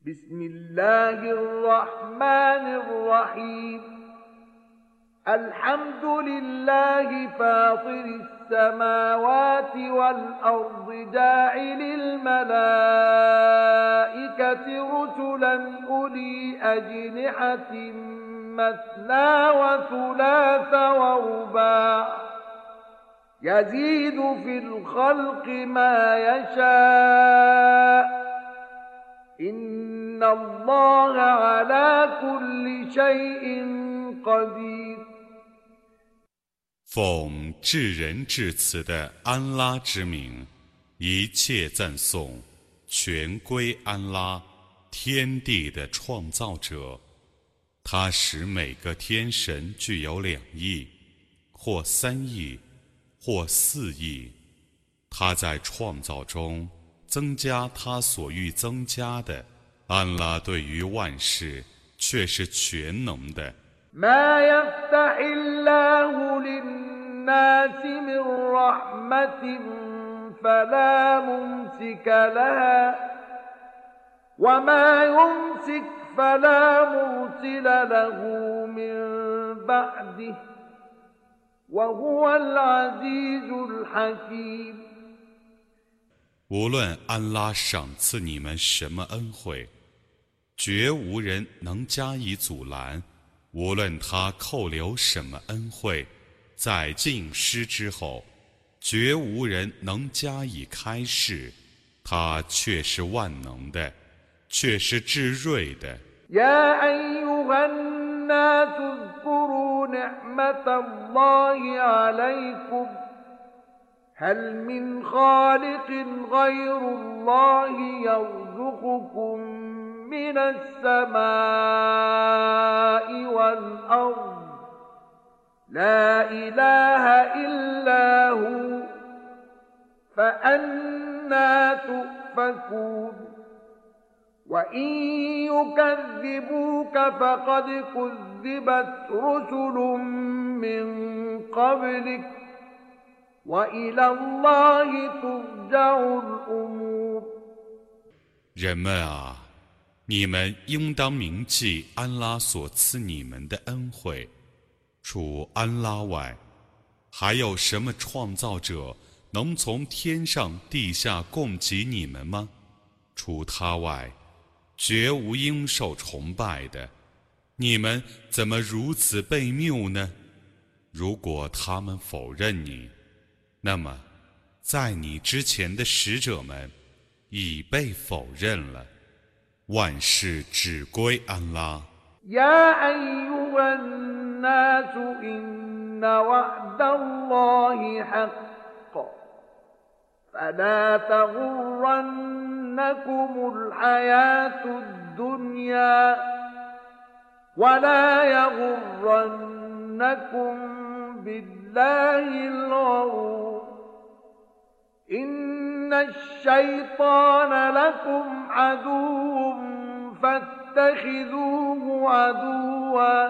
بسم الله الرحمن الرحيم الحمد لله فاطر السماوات والأرض جاعل الملائكة رسلا أولي أجنحة مثنى وثلاث ورباع يزيد في الخلق ما يشاء إن الله على كل شيء قدير 奉至仁至慈的安拉之名，一切赞颂全归安拉，天地的创造者。他使每个天神具有2翼，或3翼，或4翼。他在创造中增加他所欲增加的。安拉对于万事却是全能的。 ما يفتح الله للناس من رحمة فلا ممسك لها وما يمسك فلا مرسل له من بعده وهو العزيز الحكيم 无论安拉赏赐你们什么恩惠，绝无人能加以阻拦；无论他扣留什么恩惠，在尽失之后，绝无人能加以开示。他却是万能的，却是至睿的。 يا أيها الناس اذكروا نعمة الله عليكم هل من خالق غير الله يرزقكم من السماء والأرض لا إله إلا هو فأنى تؤفكون وإن يكذبوك فقد كذبت رسل من قبلك وإلى الله ترجع الأمور 人们啊，你们应当铭记安拉所赐你们的恩惠。除安拉外，还有什么创造者能从天上地下供给你们吗？除他外，绝无应受崇拜的。你们怎么如此悖谬呢？如果他们否认你，那么在你之前的使者们已被否认了。万事只归安拉。 يا أيها الناس إن وعد الله حق فلا تغرنكم الحياة الدنيا ولا يغرنكم بالله الغرور إن الشيطان لكم عدو فاتخذوه عدوا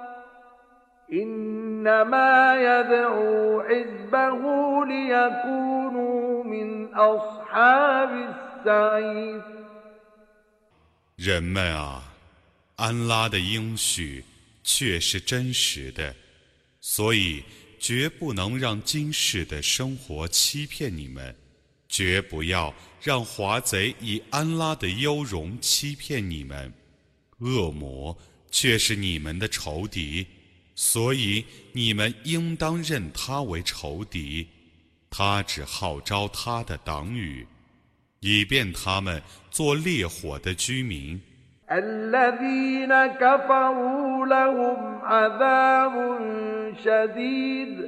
إنما يدعو حزبه ليكونوا من أصحاب السعير 人们啊，安拉的应许却是真实的，所以绝不能让今世的生活欺骗你们，绝不要让华贼以安拉的优容欺骗你们。恶魔却是你们的仇敌，所以你们应当认他为仇敌。他只号召他的党羽，以便他们做烈火的居民。 الذين كفروا لهم عذاب شديد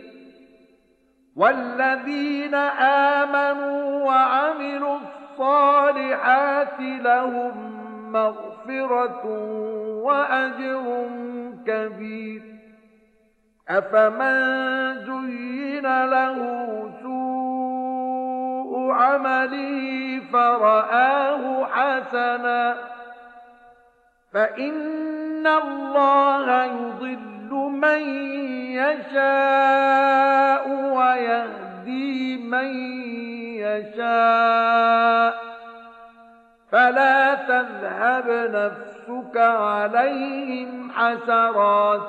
والذين آمنوا وعملوا الصالحات لهم مغفرة وأجر كبير أفمن زين له سوء عمله فرآه حسنا فإن الله يضل من يشاء ويهدي من يشاء فلا تذهب نفسك عليهم حسرات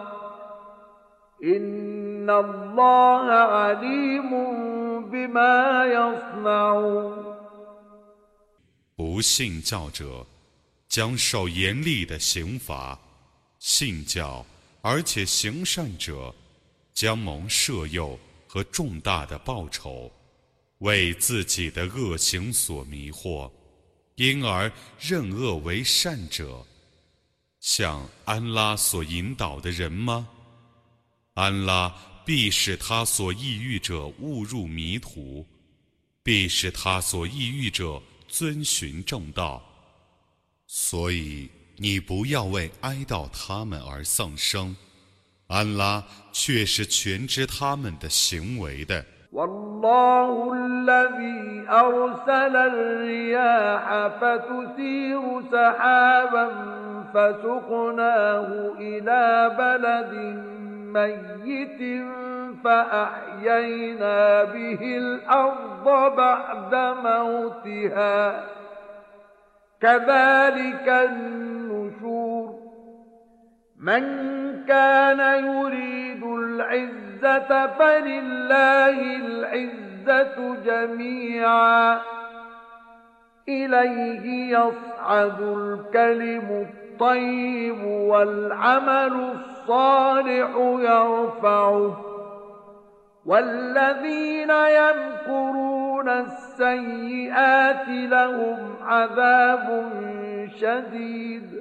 إن الله عليم بما يصنعون 不信教者将受严厉的刑罚，信教而且行善者将蒙赦宥和重大的报酬，为自己的恶行所迷惑，因而认恶为善者，像安拉所引导的人吗？安拉必使他所抑郁者误入迷途，必使他所抑郁者遵循正道。所以你不要为哀悼他们而丧生，安拉却是全知他们的行为的。 والله الذي أرسل الرياح فتثير سحابا فسقناه إلى بلد ميت فأحيينا به الأرض بعد موتها كذلك النشور من كان يريد العزة فلله العزة جميعا إليه يصعد الكلم الطيب والعمل الصالح يرفعه والذين يمكرون السيئات لهم عذاب شديد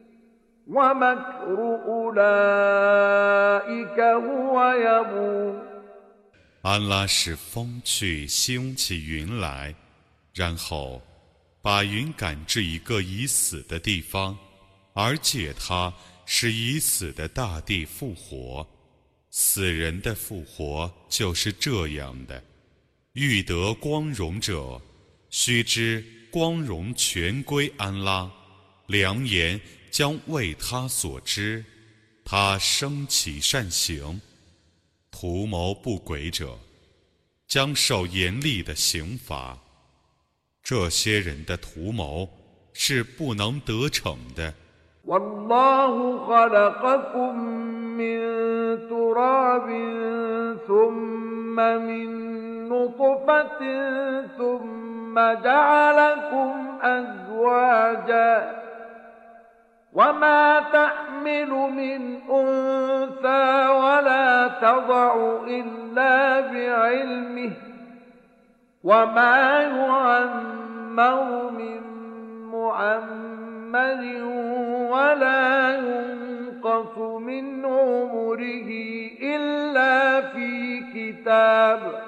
ومكر أولئك هو يبور 安拉使风去兴起云来，然后把云赶至一个已死的地方，而借它使已死的大地复活。死人的复活就是这样的。欲得光荣者，须知光荣全归安拉，良言将为他所知，他升起善行。图谋不轨者将受严厉的刑罚，这些人的图谋是不能得逞的。 والله خلقكم من تراب ثم من نطفة ثم جعلكم أزواجا وما تحمل من أنثى ولا تضع إلا بعلمه وما يعمر من معمر ولا ينقص من عمره إلا في كتاب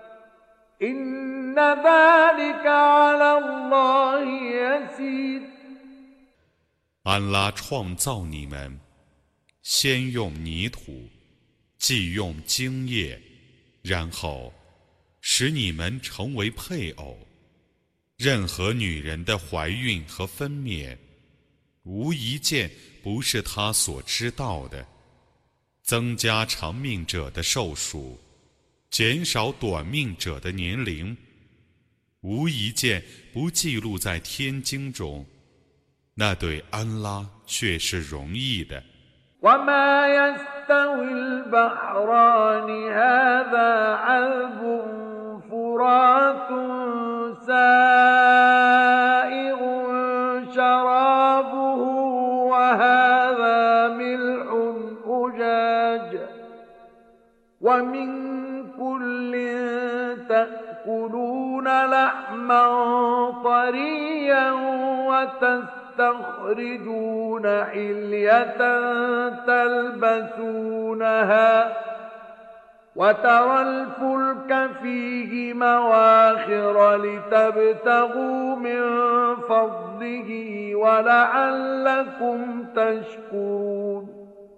إن ذلك على الله يسير 安拉创造你们，先用泥土，继用精液，然后使你们成为配偶。任何女人的怀孕和分娩，无一件不是他所知道的。增加长命者的寿数，减少短命者的年龄，无一件不记录在天经中。那对安拉却是容易的。 وما يستوي البحران هذا عذب فرات سائغ شرابه وهذا ملح أجاج ومن كل تأكلون لحما طريا تخرجون حلية تلبسونها وترى الفلك فيه مواخر لتبتغوا من فضله ولعلكم تشكرون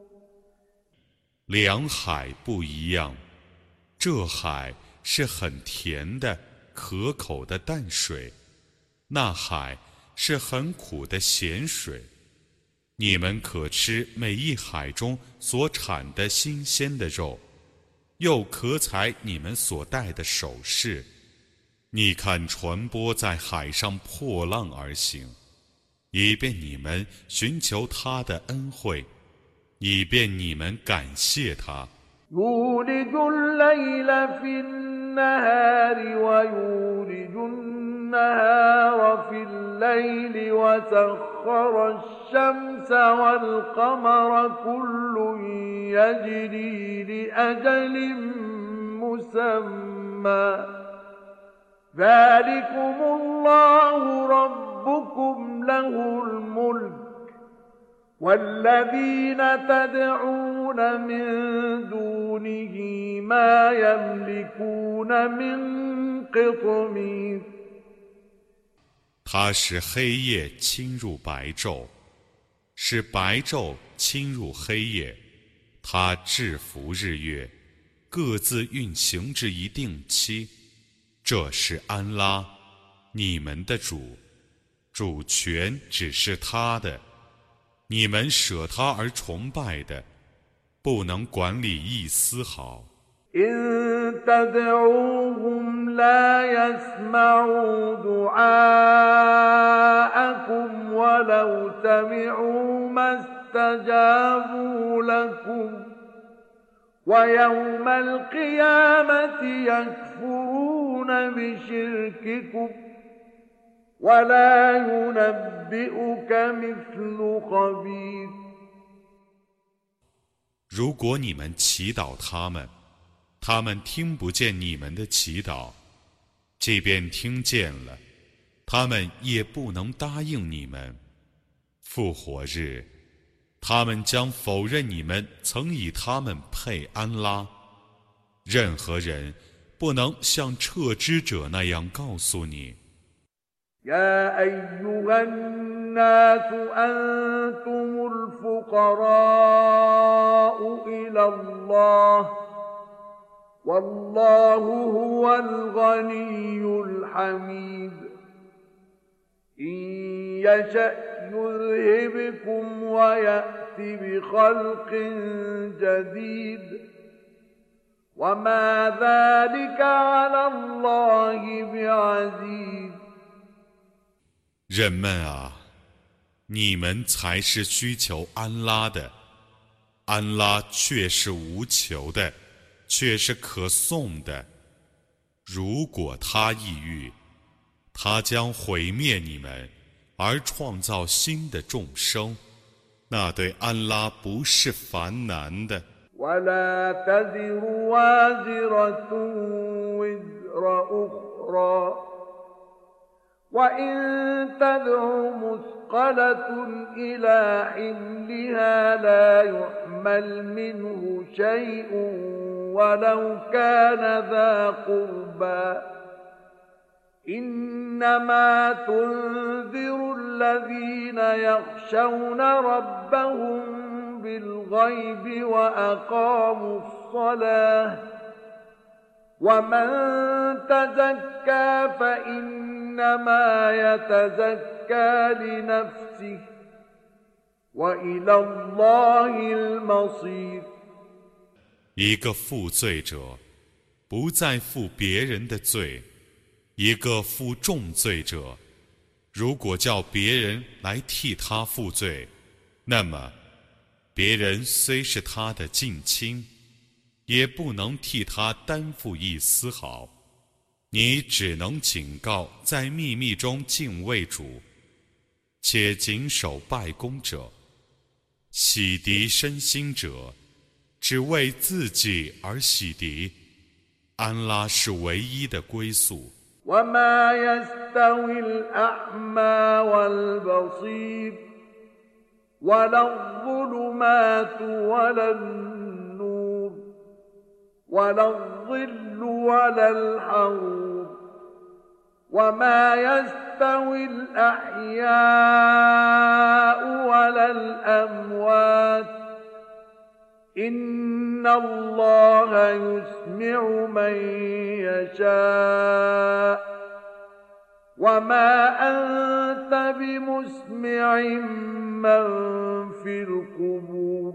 两海不一样，这海是很甜的、可口的淡水，那海是很苦的咸水，你们可吃每一海中所产的新鲜的肉，又可采你们所戴的首饰， 你看船舶在海上破浪而行，以便你们寻求他的恩惠，以便你们感谢他。 يولج الليل في النهار ويولج النهار في الليل وسخر الشمس والقمر كل يجري لأجل مسمى ذلكم الله ربكم له الملك والذين تدعون من دونه ما يملكون من قطمير 他使黑夜侵入白昼，使白昼侵入黑夜，他制服日月，各自运行至一定期。这是安拉，你们的主，主权只是他的。你们舍他而崇拜的，不能管理一丝毫。 إن تدعوهم لا يسمعوا دعاءكم ولو سمعوا ما استجابوا لكم ويوم القيامة يكفرون بشرككم ولا ينبئك مثل خبير 如果你们祈祷他们，他们听不见你们的祈祷，即便听见了，他们也不能答应你们。复活日，他们将否认你们曾以他们配安拉。任何人不能像撤之者那样告诉你。 يا أيها الناس أنتم الفقراء إلى الله والله هو الغني الحميد إن يشأ يذهبكم ويأت بخلق جديد وما ذلك على الله بعزيز 人们啊，你们才是需求安拉的，安拉却是无求的，却是可颂的。如果他意欲，他将毁灭你们，而创造新的众生，那对安拉不是烦难的。 ولا تزر وازرة وزر أخرى وإن تدع مثقلة إلى حملها لا يحمل منه شيء ولو كان ذا قربى إنما تنذر الذين يخشون ربهم بالغيب وأقاموا الصلاة ومن تزكى فإنما يتزكى لنفسه وإلى الله المصير 一个负罪者不再负别人的罪，一个负重罪者，如果叫别人来替他负罪，那么别人虽是他的近亲，也不能替他担负一丝毫。你只能警告在秘密中敬畏主，且谨守拜功者，洗涤身心者，只为自己而洗涤。安拉是唯一的归宿。 وما يستوي الأعمى والبصير ولا الظلمات ولا النور ولا الظل ولا الحرور وما يستوي الأحياء ولا الأموات إن الله يسمع من يشاء وما أنت بمسمع من في القبور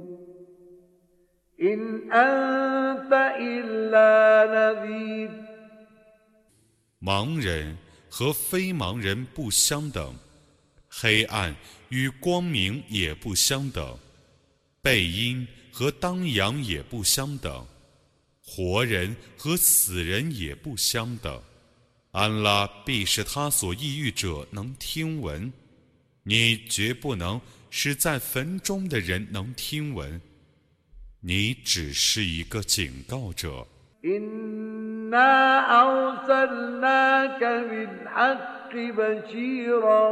إن أنت إلا نذير 盲人和非盲人不相等，黑暗与光明也不相等，背阴和当阳也不相等，活人和死人也不相等。安拉必使他所抑郁者能听闻，你绝不能使在坟中的人能听闻，你只是一个警告者。 إنا أرسلناك بالحق بشيرا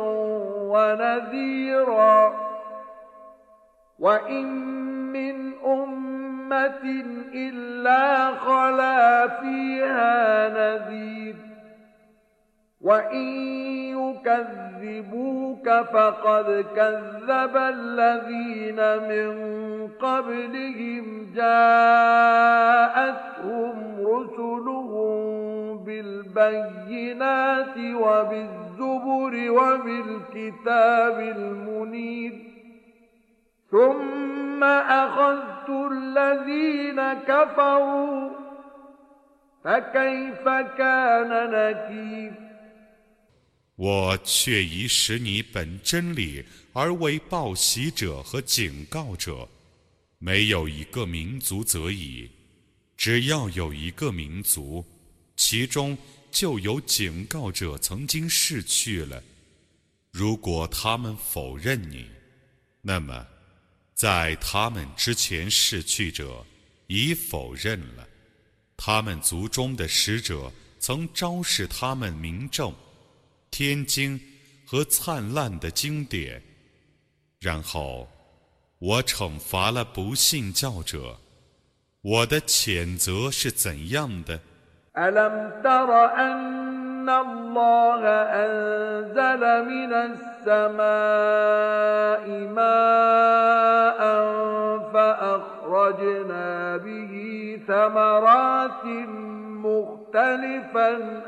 ونذيرا وإن من أمة إلا خلا فيها نذير وإن يكذبوك فقد كذب الذين من قبلهم جاءتهم رسلهم بالبينات وبالزبر وبالكتاب المنير ثم أخذت الذين كفروا فكيف كان نكير 我却已使你本真理而为报喜者和警告者，没有一个民族则已，只要有一个民族，其中就有警告者曾经逝去了。如果他们否认你，那么在他们之前逝去者已否认了，他们族中的使者曾昭示他们明证天经和灿烂的经典，然后我惩罚了不信教者，我的谴责是怎样的 ألم تر أن الله أنزل من السماء ماء فأخرجنا به ثمرات مختلفا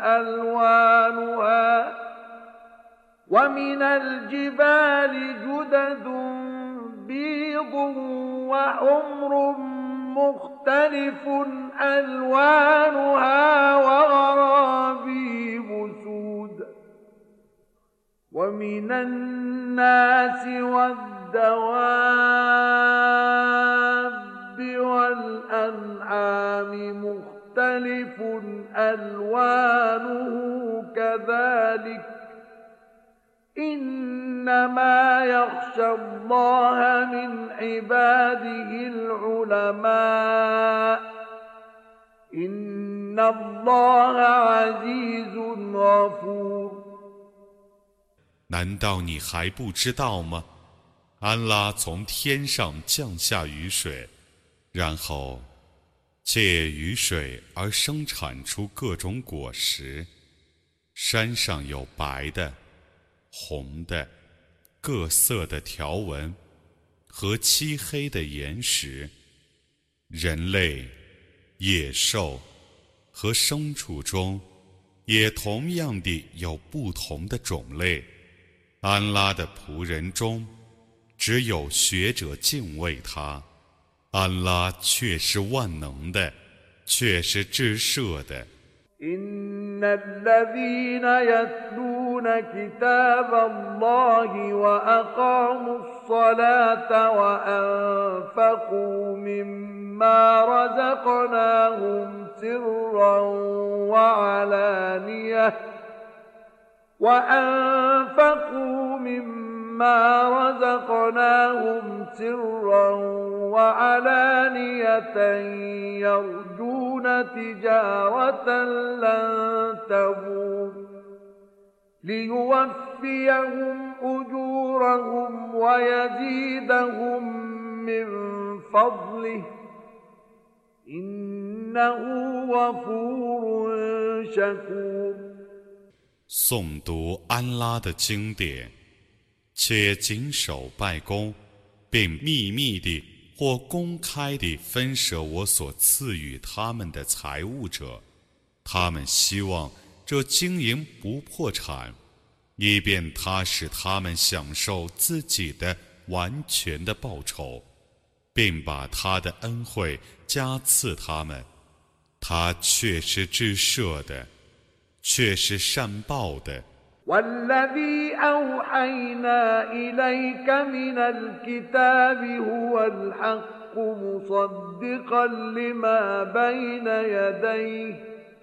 ألوانها ومن الجبال جدد بيض وحمر مختلف ألوانها وغرابيب سود ومن الناس والدواب والأنعام مختلف ألوانه كذلك إنما يخشى الله من عباده العلماء إن الله عزيز غفور 难道你还不知道吗？安拉从天上降下雨水，然后借雨水而生产出各种果实，山上有白的、红的、各色的条纹和漆黑的岩石，人类、野兽和牲畜中也同样地有不同的种类。安拉的仆人中只有学者敬畏他，安拉却是万能的，却是至赦的。 إن الذين يتلون كتاب الله وأقاموا الصلاة وأنفقوا مما رزقناهم سرا وعلانية يرجون تجارة لن تبور ليوفيهم أجورهم ويزيدهم من فضله إنه غفور شكور 诵读安拉的经典，且谨守拜功，并秘密地或公开地分舍我所赐予他们的财物者，他们希望这经营不破产，以便他使他们享受自己的完全的报酬，并把他的恩惠加赐他们，他却是至赦的， 却是善报的。 والذي أوحينا إليك من الكتاب هو الحق مصدقا لما بين يديه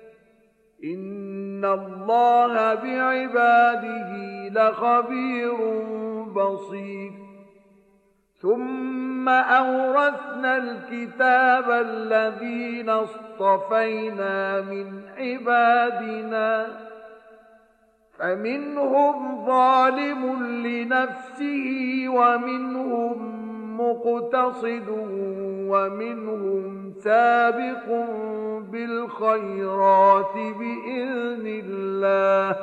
إن الله بعباده لخبير بصير ثم أورثنا الكتاب الذين اصطفينا من عبادنا فمنهم ظالم لنفسه ومنهم مقتصد ومنهم سابق بالخيرات بإذن الله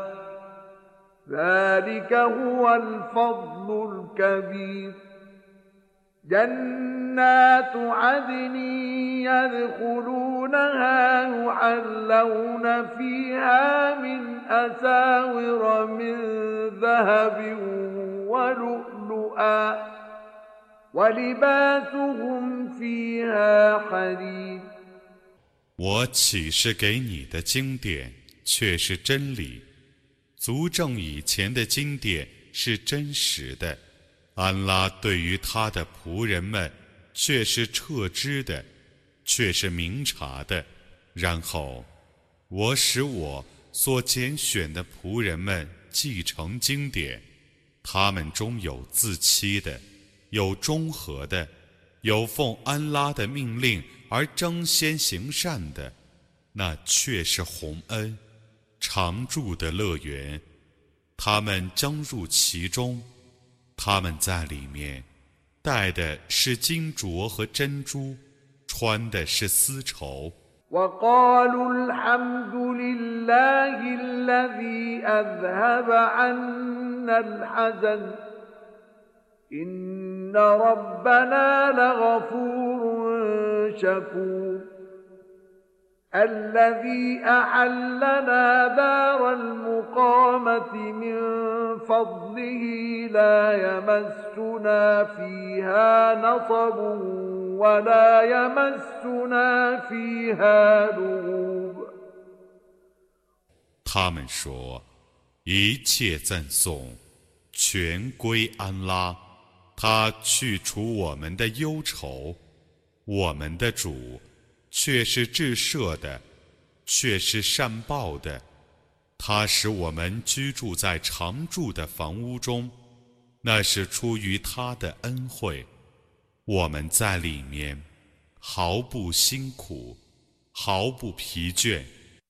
ذلك هو الفضل الكبير جنات عدن يدخلونها يحلون فيها من أساور من ذهب ولؤلؤا ولباسهم فيها حرير 我启示给你的经典却是真理，足证以前的经典是真实的。安拉对于他的仆人们却是彻知的，却是明察的。然后我使我所拣选的仆人们继承经典，他们中有自欺的，有中和的，有奉安拉的命令而争先行善的，那却是洪恩，常住的乐园，他们将入其中。他们在里面戴的是金镯和珍珠，穿的是丝绸。 وقالوا الحمد لله الذي أذهب عنا الحزن إن ربنا لغفور شكور الذي أحلنا دار المقامة من فضله لا يمسنا فيها نصب ولا يمسنا فيها لغوب 他们说，一切赞颂全归安拉，他去除我们的忧愁，我们的主却是至赦的，却是善报的。他使我们居住在常住的房屋中，那是出于他的恩惠。我们在里面毫不辛苦，毫不疲倦。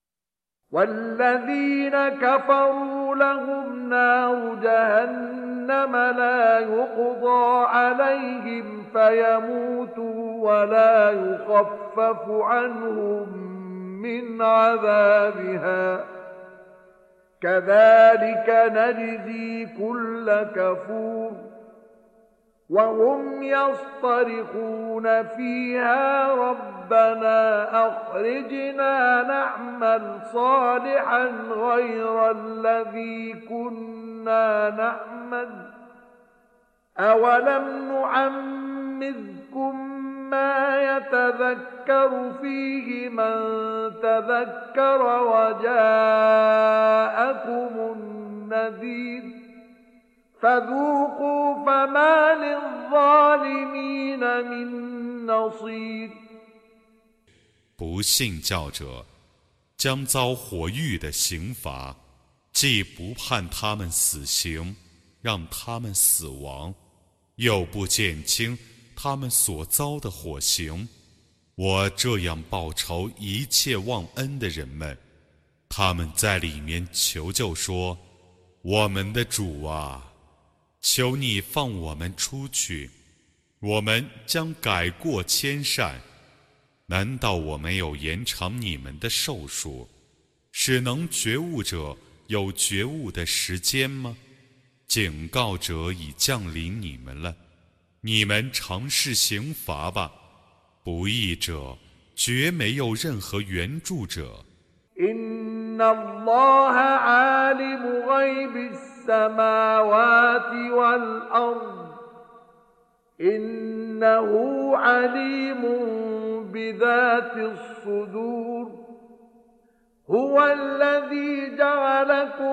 والذين كفروا لهم نار جهنم لا يقضى عليهم فيموتوا ولا يخفف عنهم من عذابها كذلك نجزي كل كفور وهم يصطرخون فيها ربنا أخرجنا نعمل صالحا غير الذي كنا نعمل أولم نعمركم ما يتذكر فيه من تذكر وجاءكم النذير فذوقوا فما للظالمين من نصير 不信教者将遭火狱的刑罚，既不判他们死刑，让他们死亡，又不减轻他们所遭的火刑。我这样报仇一切忘恩的人们，他们在里面求救说：我们的主啊，求你放我们出去，我们将改过迁善。难道我没有延长你们的寿数，使能觉悟者有觉悟的时间吗？警告者已降临你们了，你们尝试刑罚吧。不义者绝没有任何援助者。 إن الله عالم غيب السماوات والأرض إنه عليم بذات الصدور هو الذي جعلكم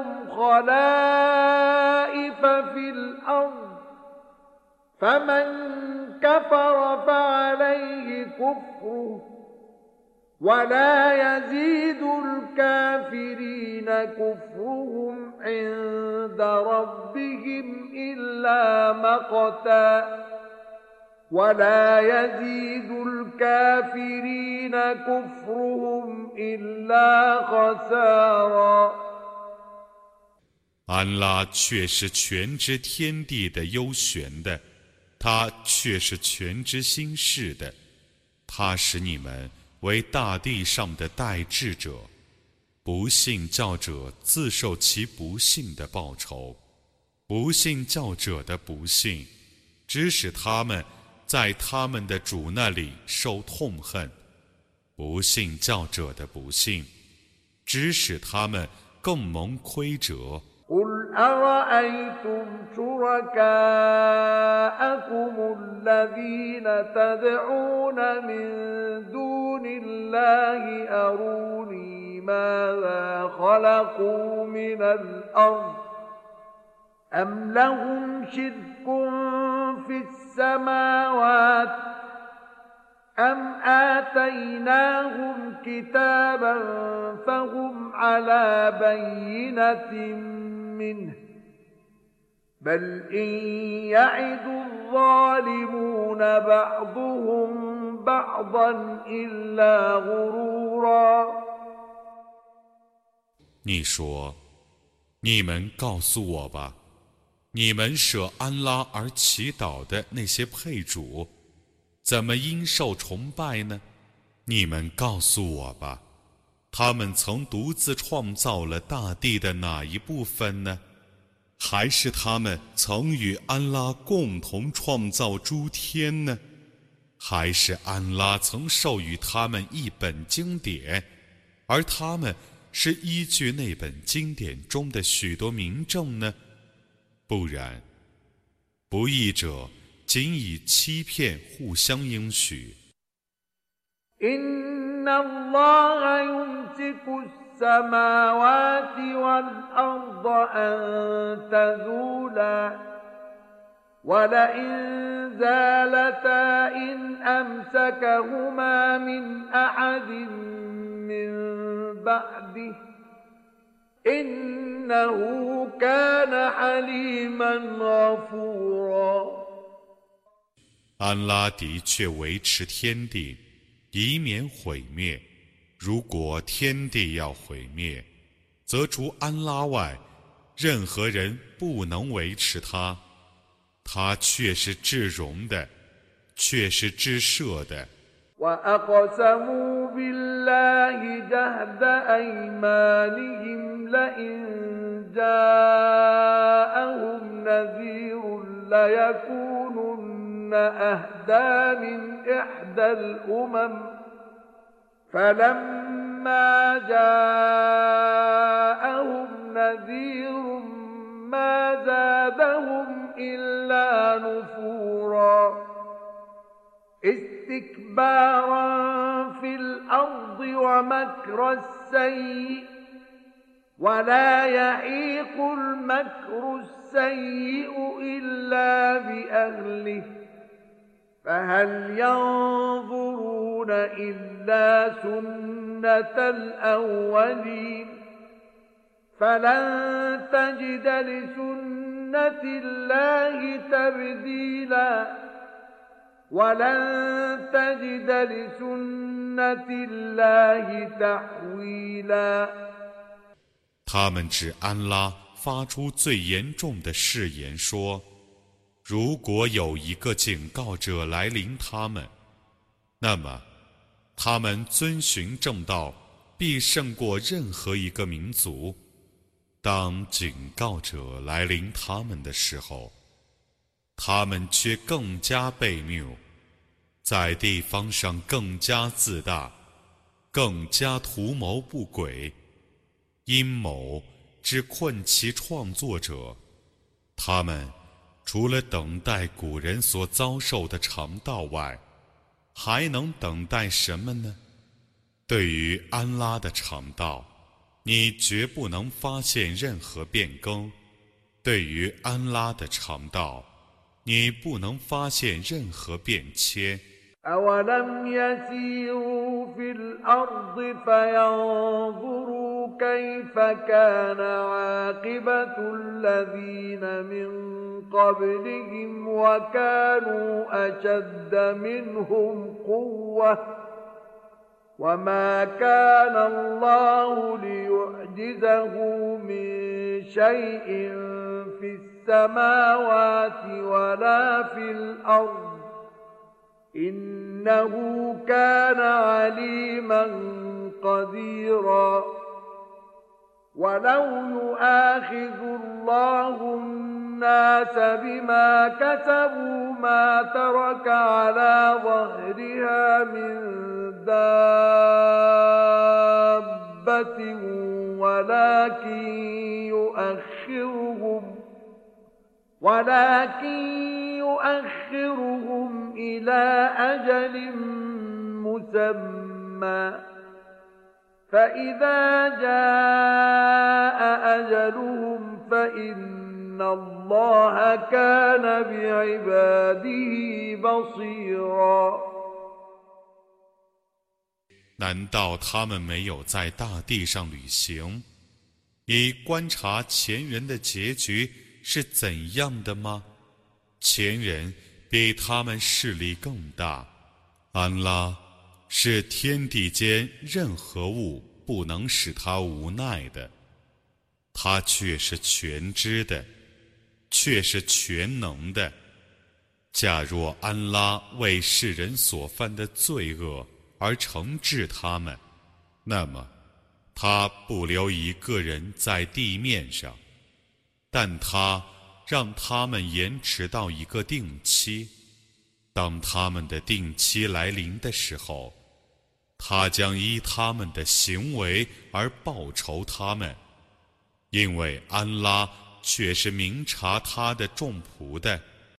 خلائف في الأرض فمن كفر فعليه كفره ولا يزيد الكافرين كفرهم عند ربهم إلا مقتا ولا يزيد الكافرين كفرهم إلا خسارا 安拉却是全知天地的幽玄的，他却是全知心事的，他使你们为大地上的代治者，不信教者自受其不信的报酬，不信教者的不信，只使他们在他们的主那里受痛恨，不信教者的不信，只使他们更蒙亏折。 قل أرأيتم شركاءكم الذين تدعون من دون الله أروني ماذا خلقوا من الأرض أم لهم شرك في السماوات أم آتيناهم كتابا فهم على بينة منه بل إن يعد الظالمون بعضهم بعضا إلا غرورا 你说，你们告诉我吧，你们舍安拉而祈祷的那些配主，怎么因受崇拜呢？你们告诉我吧，他们曾独自创造了大地的哪一部分呢？还是他们曾与安拉共同创造诸天呢？还是安拉曾授予他们一本经典，而他们是依据那本经典中的许多明证呢？不然，不义者仅以欺骗互相应许。 إن الله يمسك السماوات والأرض أن تزولا ولئن زالتا إن أمسكهما من أحد من بعده إنه كان حليما غفورا 安拉的确维持天地，以免毁灭。如果天地要毁灭，则除安拉外，任何人不能维持它。他却是至荣的，却是至赦的。 وأقسموا بالله جهد أيمانهم لئن جاءهم نذير ليكونن أهدى من إحدى الأمم فلما جاءهم نذير ما زادهم إلا نفورا استكبارا في الأرض ومكر السيء ولا يحيق المكر السيء إلا بأهله فهل ينظرون إلا سنة الأولين فلن تجد لسنة الله تبديلا ولن تجد لسنة الله تحويلا 他们指安拉发出最严重的誓言说，如果有一个警告者来临他们，那么他们遵循正道必胜过任何一个民族。当警告者来临他们的时候，他们却更加悖谬，在地方上更加自大，更加图谋不轨，阴谋只困其创作者。他们除了等待古人所遭受的肠道外，还能等待什么呢？对于安拉的肠道， 你绝不能发现任何变更。对于安拉的常道，你不能发现任何变迁。 أولم يسيروا في الأرض فينظروا كيف كان عاقبة الذين من قبلهم وكانوا أشد منهم قوة وما كان الله ليعجزه من شيء في السماوات ولا في الأرض إنه كان عليما قديرا ولو يؤاخذ الله الناس بما كسبوا ما ترك على ظهرها من دابة ولكن يؤخرهم إلى أجل مسمى فإذا جاء أجلهم فإن الله كان بعباده بصيرا 难道他们没有在大地上旅行，以观察前人的结局是怎样的吗？前人比他们势力更大，安拉是天地间任何物不能使他无奈的，他却是全知的，却是全能的。假若安拉为世人所犯的罪恶而惩治他们，那么他不留一个人在地面上，但他让他们延迟到一个定期。当他们的定期来临的时候，他将依他们的行为而报酬他们，因为安拉却是明察他的众仆的。